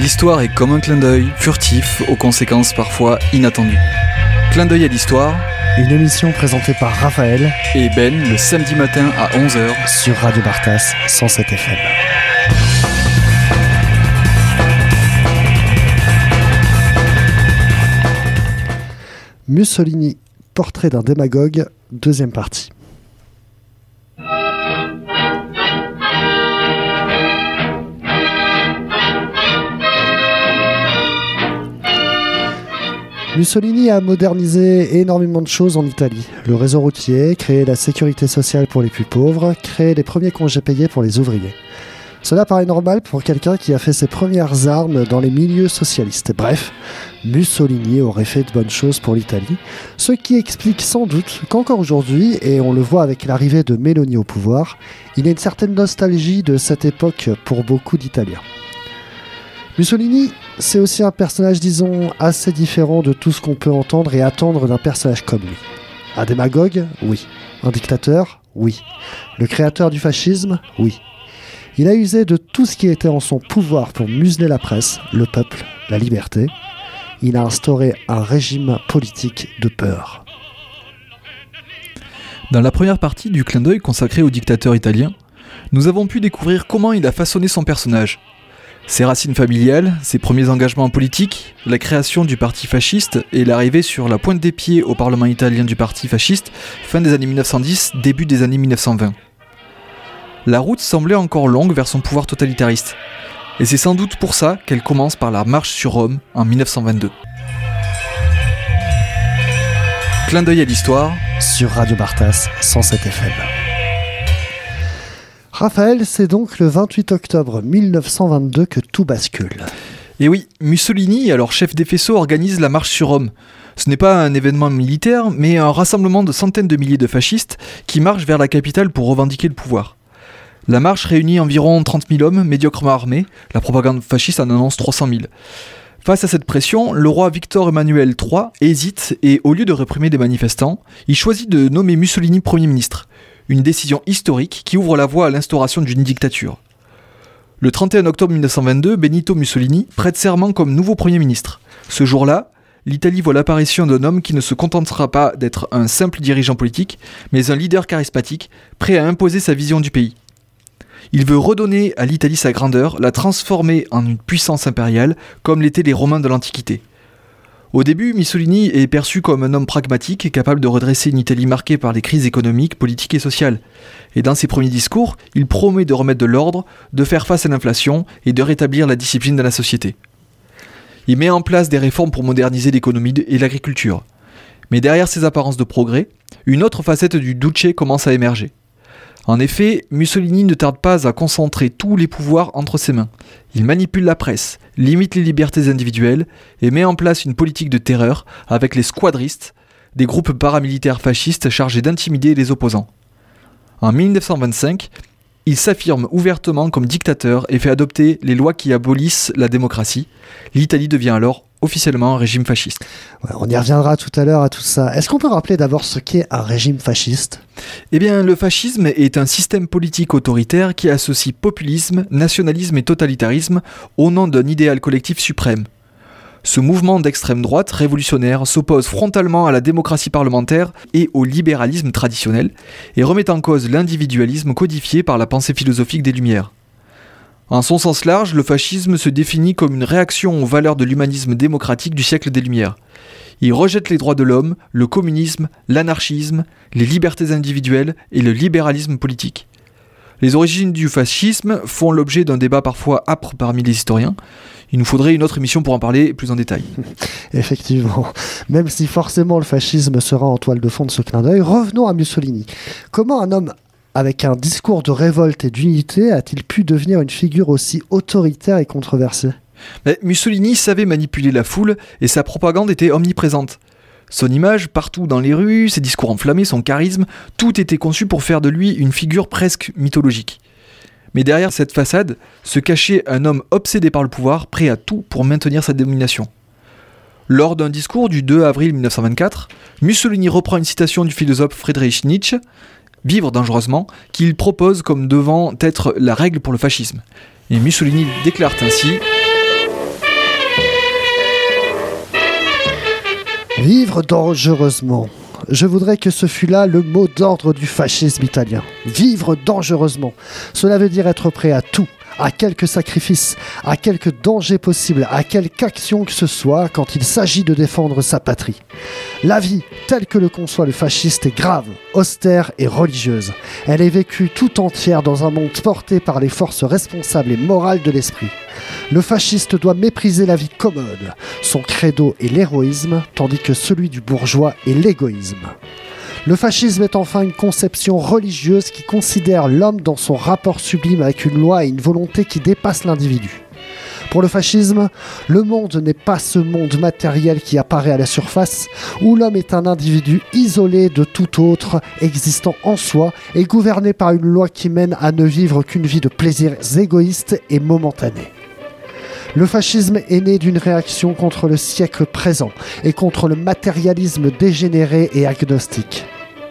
L'histoire est comme un clin d'œil, furtif, aux conséquences parfois inattendues. Clin d'œil à l'histoire, une émission présentée par Raphaël et Ben le samedi matin à 11h sur Radio Bartas 107 FM. Mussolini, portrait d'un démagogue, deuxième partie. Mussolini a modernisé énormément de choses en Italie. Le réseau routier, créé la sécurité sociale pour les plus pauvres, créé les premiers congés payés pour les ouvriers. Cela paraît normal pour quelqu'un qui a fait ses premières armes dans les milieux socialistes. Bref, Mussolini aurait fait de bonnes choses pour l'Italie, ce qui explique sans doute qu'encore aujourd'hui, et on le voit avec l'arrivée de Meloni au pouvoir, il y a une certaine nostalgie de cette époque pour beaucoup d'Italiens. Mussolini, c'est aussi un personnage, disons, assez différent de tout ce qu'on peut entendre et attendre d'un personnage comme lui. Un démagogue, oui. Un dictateur, oui. Le créateur du fascisme, oui. Il a usé de tout ce qui était en son pouvoir pour museler la presse, le peuple, la liberté. Il a instauré un régime politique de peur. Dans la première partie du clin d'œil consacré au dictateur italien, nous avons pu découvrir comment il a façonné son personnage. Ses racines familiales, ses premiers engagements politiques, la création du parti fasciste et l'arrivée sur la pointe des pieds au Parlement italien du parti fasciste fin des années 1910, début des années 1920. La route semblait encore longue vers son pouvoir totalitariste. Et c'est sans doute pour ça qu'elle commence par la marche sur Rome en 1922. Clin d'œil à l'histoire sur Radio Bartas 107 FM. Raphaël, c'est donc le 28 octobre 1922 que tout bascule. Et oui, Mussolini, alors chef des faisceaux, organise la marche sur Rome. Ce n'est pas un événement militaire, mais un rassemblement de centaines de milliers de fascistes qui marchent vers la capitale pour revendiquer le pouvoir. La marche réunit environ 30 000 hommes médiocrement armés, la propagande fasciste en annonce 300 000. Face à cette pression, le roi Victor Emmanuel III hésite et, au lieu de réprimer des manifestants, il choisit de nommer Mussolini Premier ministre. Une décision historique qui ouvre la voie à l'instauration d'une dictature. Le 31 octobre 1922, Benito Mussolini prête serment comme nouveau Premier ministre. Ce jour-là, l'Italie voit l'apparition d'un homme qui ne se contentera pas d'être un simple dirigeant politique, mais un leader charismatique, prêt à imposer sa vision du pays. Il veut redonner à l'Italie sa grandeur, la transformer en une puissance impériale, comme l'étaient les Romains de l'Antiquité. Au début, Mussolini est perçu comme un homme pragmatique, capable de redresser une Italie marquée par les crises économiques, politiques et sociales. Et dans ses premiers discours, il promet de remettre de l'ordre, de faire face à l'inflation et de rétablir la discipline de la société. Il met en place des réformes pour moderniser l'économie et l'agriculture. Mais derrière ces apparences de progrès, une autre facette du Duce commence à émerger. En effet, Mussolini ne tarde pas à concentrer tous les pouvoirs entre ses mains. Il manipule la presse, limite les libertés individuelles et met en place une politique de terreur avec les squadristes, des groupes paramilitaires fascistes chargés d'intimider les opposants. En 1925, il s'affirme ouvertement comme dictateur et fait adopter les lois qui abolissent la démocratie. L'Italie devient alors officiellement un régime fasciste. Ouais, on y reviendra tout à l'heure à tout ça. Est-ce qu'on peut rappeler d'abord ce qu'est un régime fasciste ? Eh bien, le fascisme est un système politique autoritaire qui associe populisme, nationalisme et totalitarisme au nom d'un idéal collectif suprême. Ce mouvement d'extrême droite révolutionnaire s'oppose frontalement à la démocratie parlementaire et au libéralisme traditionnel et remet en cause l'individualisme codifié par la pensée philosophique des Lumières. En son sens large, le fascisme se définit comme une réaction aux valeurs de l'humanisme démocratique du siècle des Lumières. Il rejette les droits de l'homme, le communisme, l'anarchisme, les libertés individuelles et le libéralisme politique. Les origines du fascisme font l'objet d'un débat parfois âpre parmi les historiens. Il nous faudrait une autre émission pour en parler plus en détail. Effectivement, même si forcément le fascisme sera en toile de fond de ce clin d'œil, revenons à Mussolini. Comment un homme avec un discours de révolte et d'unité a-t-il pu devenir une figure aussi autoritaire et controversée ? Mais Mussolini savait manipuler la foule et sa propagande était omniprésente. Son image partout dans les rues, ses discours enflammés, son charisme, tout était conçu pour faire de lui une figure presque mythologique. Mais derrière cette façade se cachait un homme obsédé par le pouvoir, prêt à tout pour maintenir sa domination. Lors d'un discours du 2 avril 1924, Mussolini reprend une citation du philosophe Friedrich Nietzsche, « Vivre dangereusement », qu'il propose comme devant être la règle pour le fascisme. Et Mussolini déclare ainsi Vivre dangereusement. Je voudrais que ce fût là le mot d'ordre du fascisme italien. Vivre dangereusement. Cela veut dire être prêt à tout, à quelque sacrifice, à quelque danger possible, à quelque action que ce soit quand il s'agit de défendre sa patrie. La vie, telle que le conçoit le fasciste, est grave, austère et religieuse. Elle est vécue tout entière dans un monde porté par les forces responsables et morales de l'esprit. Le fasciste doit mépriser la vie commode. Son credo est l'héroïsme, tandis que celui du bourgeois est l'égoïsme. Le fascisme est enfin une conception religieuse qui considère l'homme dans son rapport sublime avec une loi et une volonté qui dépasse l'individu. Pour le fascisme, le monde n'est pas ce monde matériel qui apparaît à la surface, où l'homme est un individu isolé de tout autre, existant en soi et gouverné par une loi qui mène à ne vivre qu'une vie de plaisirs égoïstes et momentanés. Le fascisme est né d'une réaction contre le siècle présent et contre le matérialisme dégénéré et agnostique.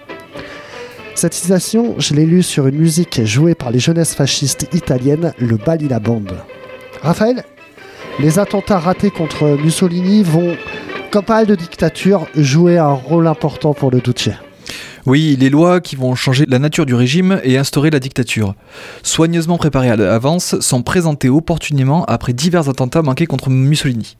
Cette citation, je l'ai lue sur une musique jouée par les jeunesses fascistes italiennes, le Balilla Band. Raphaël, les attentats ratés contre Mussolini vont, comme pas mal de dictatures, jouer un rôle important pour le Duce. Oui, les lois qui vont changer la nature du régime et instaurer la dictature, soigneusement préparées à l'avance, sont présentées opportunément après divers attentats manqués contre Mussolini.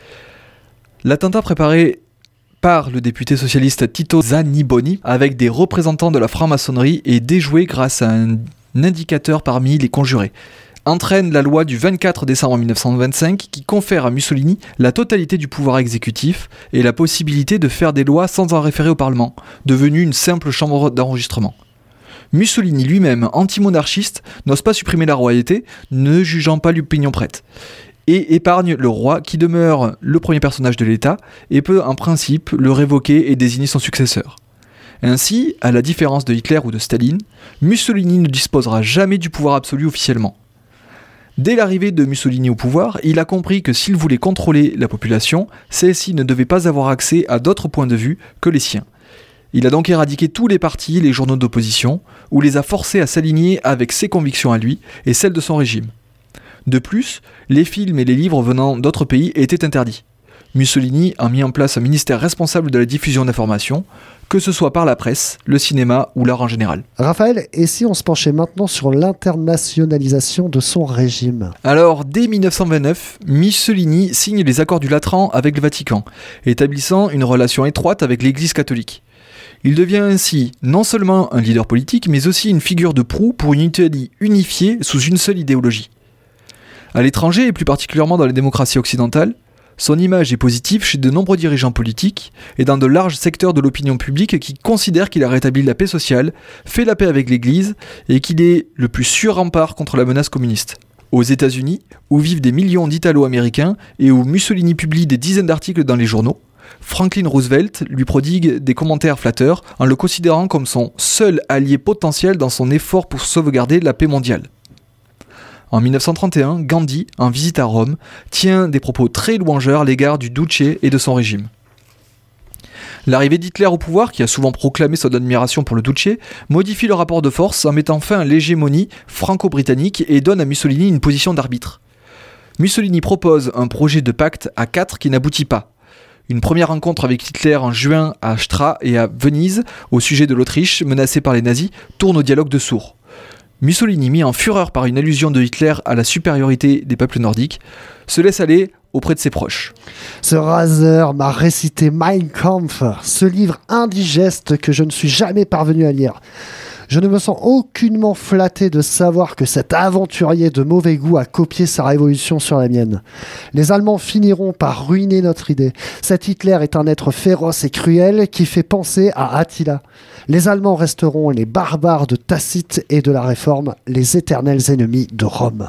L'attentat préparé par le député socialiste Tito Zanniboni avec des représentants de la franc-maçonnerie est déjoué grâce à un indicateur parmi les conjurés, entraîne la loi du 24 décembre 1925 qui confère à Mussolini la totalité du pouvoir exécutif et la possibilité de faire des lois sans en référer au Parlement, devenue une simple chambre d'enregistrement. Mussolini lui-même, anti-monarchiste, n'ose pas supprimer la royauté, ne jugeant pas l'opinion prête, et épargne le roi qui demeure le premier personnage de l'État et peut en principe le révoquer et désigner son successeur. Ainsi, à la différence de Hitler ou de Staline, Mussolini ne disposera jamais du pouvoir absolu officiellement. Dès l'arrivée de Mussolini au pouvoir, il a compris que s'il voulait contrôler la population, celle-ci ne devait pas avoir accès à d'autres points de vue que les siens. Il a donc éradiqué tous les partis et les journaux d'opposition, ou les a forcés à s'aligner avec ses convictions à lui et celles de son régime. De plus, les films et les livres venant d'autres pays étaient interdits. Mussolini a mis en place un ministère responsable de la diffusion d'informations, que ce soit par la presse, le cinéma ou l'art en général. Raphaël, et si on se penchait maintenant sur l'internationalisation de son régime ? Alors, dès 1929, Mussolini signe les accords du Latran avec le Vatican, établissant une relation étroite avec l'Église catholique. Il devient ainsi non seulement un leader politique, mais aussi une figure de proue pour une Italie unifiée sous une seule idéologie. À l'étranger, et plus particulièrement dans les démocraties occidentales, son image est positive chez de nombreux dirigeants politiques et dans de larges secteurs de l'opinion publique qui considèrent qu'il a rétabli la paix sociale, fait la paix avec l'Église et qu'il est le plus sûr rempart contre la menace communiste. Aux États-Unis, où vivent des millions d'Italo-Américains et où Mussolini publie des dizaines d'articles dans les journaux, Franklin Roosevelt lui prodigue des commentaires flatteurs en le considérant comme son seul allié potentiel dans son effort pour sauvegarder la paix mondiale. En 1931, Gandhi, en visite à Rome, tient des propos très louangeurs à l'égard du Duce et de son régime. L'arrivée d'Hitler au pouvoir, qui a souvent proclamé son admiration pour le Duce, modifie le rapport de force en mettant fin à l'hégémonie franco-britannique et donne à Mussolini une position d'arbitre. Mussolini propose un projet de pacte à 4 qui n'aboutit pas. Une première rencontre avec Hitler en juin à Stra et à Venise, au sujet de l'Autriche menacée par les nazis, tourne au dialogue de sourds. Mussolini, mis en fureur par une allusion de Hitler à la supériorité des peuples nordiques, se laisse aller auprès de ses proches. Ce raseur m'a récité Mein Kampf, ce livre indigeste que je ne suis jamais parvenu à lire. Je ne me sens aucunement flatté de savoir que cet aventurier de mauvais goût a copié sa révolution sur la mienne. Les Allemands finiront par ruiner notre idée. Cet Hitler est un être féroce et cruel qui fait penser à Attila. Les Allemands resteront les barbares de Tacite et de la Réforme, les éternels ennemis de Rome.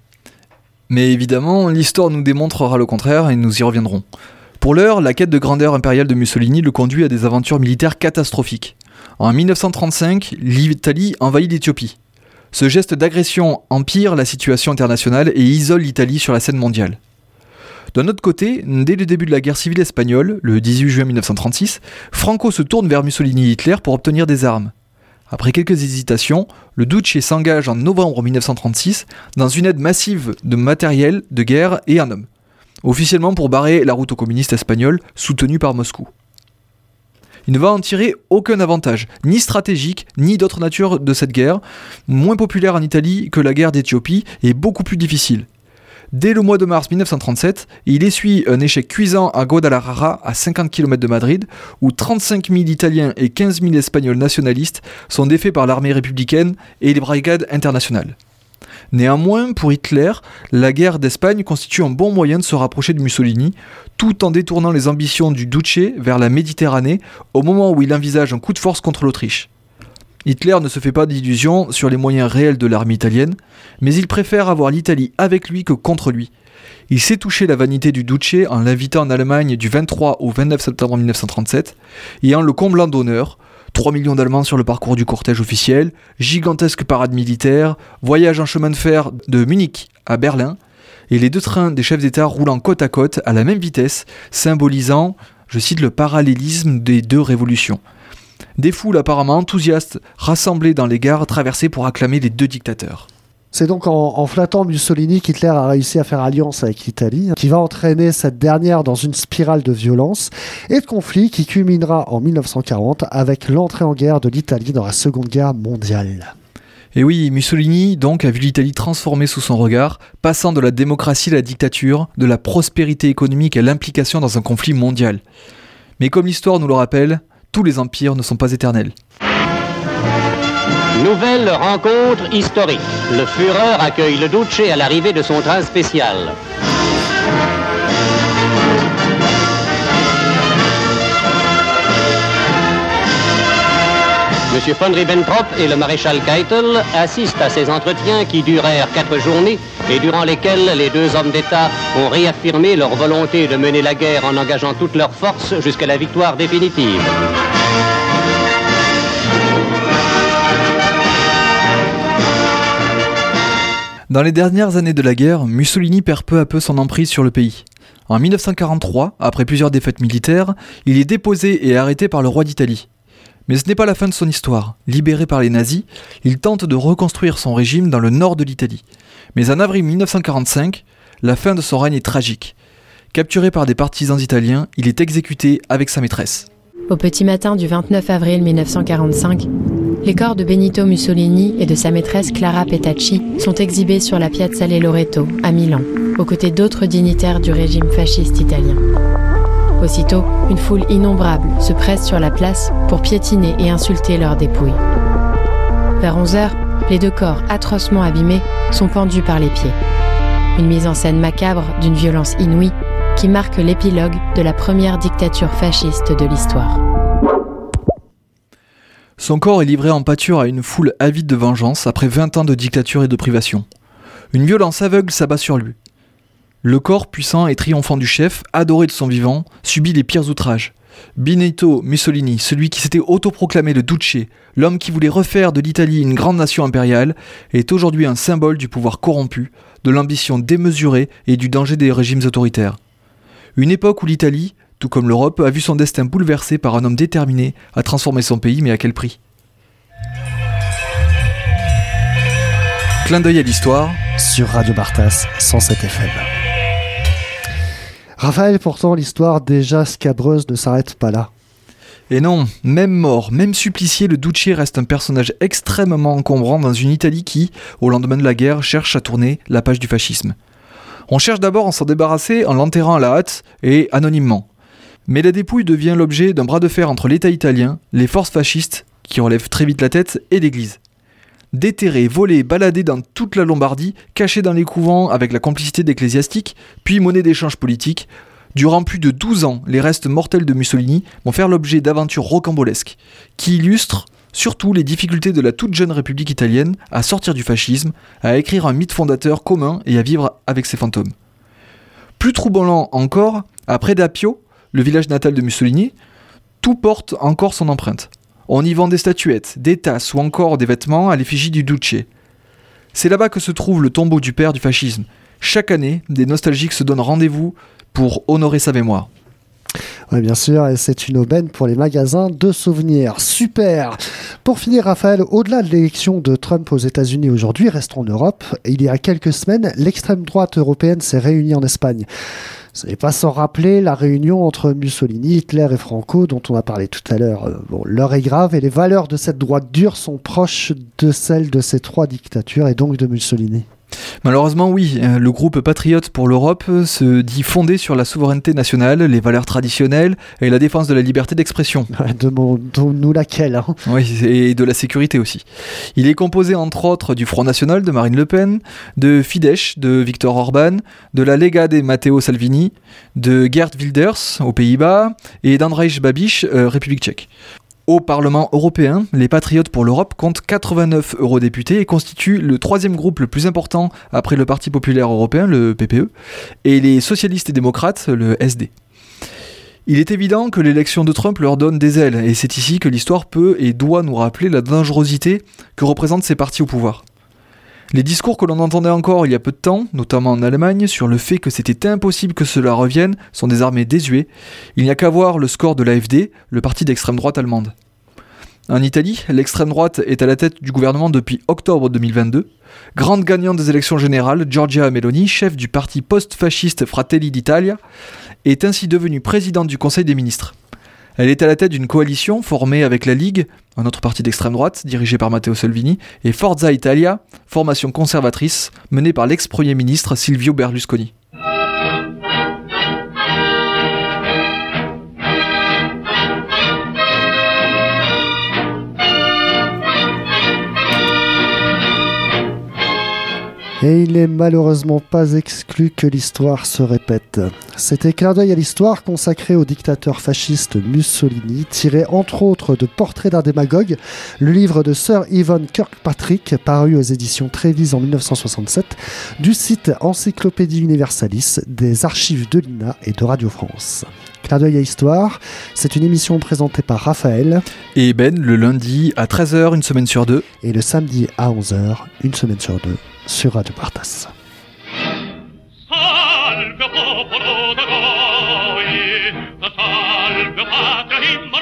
Mais évidemment, l'histoire nous démontrera le contraire et nous y reviendrons. Pour l'heure, la quête de grandeur impériale de Mussolini le conduit à des aventures militaires catastrophiques. En 1935, l'Italie envahit l'Éthiopie. Ce geste d'agression empire la situation internationale et isole l'Italie sur la scène mondiale. D'un autre côté, dès le début de la guerre civile espagnole, le 18 juin 1936, Franco se tourne vers Mussolini et Hitler pour obtenir des armes. Après quelques hésitations, le Duce s'engage en novembre 1936 dans une aide massive de matériel, de guerre et en hommes, officiellement pour barrer la route aux communistes espagnols soutenus par Moscou. Il ne va en tirer aucun avantage, ni stratégique, ni d'autre nature de cette guerre, moins populaire en Italie que la guerre d'Éthiopie et beaucoup plus difficile. Dès le mois de mars 1937, il essuie un échec cuisant à Guadalajara, à 50 km de Madrid, où 35 000 Italiens et 15 000 Espagnols nationalistes sont défaits par l'armée républicaine et les brigades internationales. Néanmoins, pour Hitler, la guerre d'Espagne constitue un bon moyen de se rapprocher de Mussolini, tout en détournant les ambitions du Duce vers la Méditerranée, au moment où il envisage un coup de force contre l'Autriche. Hitler ne se fait pas d'illusions sur les moyens réels de l'armée italienne, mais il préfère avoir l'Italie avec lui que contre lui. Il sait toucher la vanité du Duce en l'invitant en Allemagne du 23 au 29 septembre 1937 et en le comblant d'honneur. 3 millions d'Allemands sur le parcours du cortège officiel, gigantesque parade militaire, voyage en chemin de fer de Munich à Berlin, et les deux trains des chefs d'État roulant côte à côte à la même vitesse, symbolisant, je cite, le parallélisme des deux révolutions. Des foules apparemment enthousiastes rassemblées dans les gares traversées pour acclamer les deux dictateurs. C'est donc en flattant Mussolini qu'Hitler a réussi à faire alliance avec l'Italie, qui va entraîner cette dernière dans une spirale de violence et de conflits qui culminera en 1940 avec l'entrée en guerre de l'Italie dans la Seconde Guerre mondiale. Et oui, Mussolini donc a vu l'Italie transformée sous son regard, passant de la démocratie à la dictature, de la prospérité économique à l'implication dans un conflit mondial. Mais comme l'histoire nous le rappelle, tous les empires ne sont pas éternels. Nouvelle rencontre historique. Le Führer accueille le Duce à l'arrivée de son train spécial. M. von Ribbentrop et le maréchal Keitel assistent à ces entretiens qui durèrent 4 journées et durant lesquels les deux hommes d'État ont réaffirmé leur volonté de mener la guerre en engageant toutes leurs forces jusqu'à la victoire définitive. Dans les dernières années de la guerre, Mussolini perd peu à peu son emprise sur le pays. En 1943, après plusieurs défaites militaires, il est déposé et arrêté par le roi d'Italie. Mais ce n'est pas la fin de son histoire. Libéré par les nazis, il tente de reconstruire son régime dans le nord de l'Italie. Mais en avril 1945, la fin de son règne est tragique. Capturé par des partisans italiens, il est exécuté avec sa maîtresse. Au petit matin du 29 avril 1945, les corps de Benito Mussolini et de sa maîtresse Clara Petacci sont exhibés sur la Piazzale Loreto, à Milan, aux côtés d'autres dignitaires du régime fasciste italien. Aussitôt, une foule innombrable se presse sur la place pour piétiner et insulter leurs dépouilles. Vers 11h, les deux corps atrocement abîmés sont pendus par les pieds. Une mise en scène macabre d'une violence inouïe qui marque l'épilogue de la première dictature fasciste de l'histoire. Son corps est livré en pâture à une foule avide de vengeance après 20 ans de dictature et de privation. Une violence aveugle s'abat sur lui. Le corps puissant et triomphant du chef, adoré de son vivant, subit les pires outrages. Benito Mussolini, celui qui s'était autoproclamé le Duce, l'homme qui voulait refaire de l'Italie une grande nation impériale, est aujourd'hui un symbole du pouvoir corrompu, de l'ambition démesurée et du danger des régimes autoritaires. Une époque où l'Italie, tout comme l'Europe, a vu son destin bouleversé par un homme déterminé à transformer son pays, mais à quel prix ? Clin d'œil à l'histoire sur Radio Bartas 107 FM. Raphaël, pourtant l'histoire déjà scabreuse ne s'arrête pas là. Et non, même mort, même supplicié, le Duce reste un personnage extrêmement encombrant dans une Italie qui, au lendemain de la guerre, cherche à tourner la page du fascisme. On cherche d'abord à s'en débarrasser en l'enterrant à la hâte et anonymement. Mais la dépouille devient l'objet d'un bras de fer entre l'État italien, les forces fascistes, qui relèvent très vite la tête, et l'Église. Déterrés, volés, baladés dans toute la Lombardie, cachés dans les couvents avec la complicité d'ecclésiastiques, puis monnaie d'échange politique, durant plus de 12 ans, les restes mortels de Mussolini vont faire l'objet d'aventures rocambolesques, qui illustrent surtout les difficultés de la toute jeune République italienne à sortir du fascisme, à écrire un mythe fondateur commun et à vivre avec ses fantômes. Plus troublant encore, après Dapio, le village natal de Mussolini, tout porte encore son empreinte. On y vend des statuettes, des tasses ou encore des vêtements à l'effigie du Duce. C'est là-bas que se trouve le tombeau du père du fascisme. Chaque année, des nostalgiques se donnent rendez-vous pour honorer sa mémoire. Oui, bien sûr, et c'est une aubaine pour les magasins de souvenirs. Super! Pour finir, Raphaël, au-delà de l'élection de Trump aux États-Unis aujourd'hui, restons en Europe. Il y a quelques semaines, l'extrême droite européenne s'est réunie en Espagne. Ce n'est pas sans rappeler la réunion entre Mussolini, Hitler et Franco dont on a parlé tout à l'heure. L'heure est grave et les valeurs de cette droite dure sont proches de celles de ces trois dictatures et donc de Mussolini. Malheureusement, oui, le groupe Patriotes pour l'Europe se dit fondé sur la souveraineté nationale, les valeurs traditionnelles et la défense de la liberté d'expression. Demandons-nous laquelle. Hein. Oui, et de la sécurité aussi. Il est composé entre autres du Front National de Marine Le Pen, de Fidesz de Viktor Orban, de la Lega de Matteo Salvini, de Geert Wilders aux Pays-Bas et d'Andrzej Babiš, République tchèque. Au Parlement européen, les Patriotes pour l'Europe comptent 89 eurodéputés et constituent le troisième groupe le plus important après le Parti populaire européen, le PPE, et les socialistes et démocrates, le SD. Il est évident que l'élection de Trump leur donne des ailes, et c'est ici que l'histoire peut et doit nous rappeler la dangerosité que représentent ces partis au pouvoir. Les discours que l'on entendait encore il y a peu de temps, notamment en Allemagne, sur le fait que c'était impossible que cela revienne, sont désormais désuets. Il n'y a qu'à voir le score de l'AfD, le parti d'extrême droite allemande. En Italie, l'extrême droite est à la tête du gouvernement depuis octobre 2022. Grande gagnante des élections générales, Giorgia Meloni, chef du parti post-fasciste Fratelli d'Italia, est ainsi devenue présidente du Conseil des ministres. Elle est à la tête d'une coalition formée avec la Ligue, un autre parti d'extrême droite dirigé par Matteo Salvini, et Forza Italia, formation conservatrice menée par l'ex-premier ministre Silvio Berlusconi. Et il n'est malheureusement pas exclu que l'histoire se répète. C'était Clin d'œil à l'histoire consacré au dictateur fasciste Mussolini, tiré entre autres de Portrait d'un démagogue, le livre de Sir Evan Kirkpatrick, paru aux éditions Trévise en 1967, du site Encyclopédie Universalis, des archives de l'INA et de Radio France. Clin d'œil à l'histoire, c'est une émission présentée par Raphaël et Ben le lundi à 13h, une semaine sur deux, et le samedi à 11h, une semaine sur deux, sur Radio Partas. Salve popolo d'Aroi, salve patria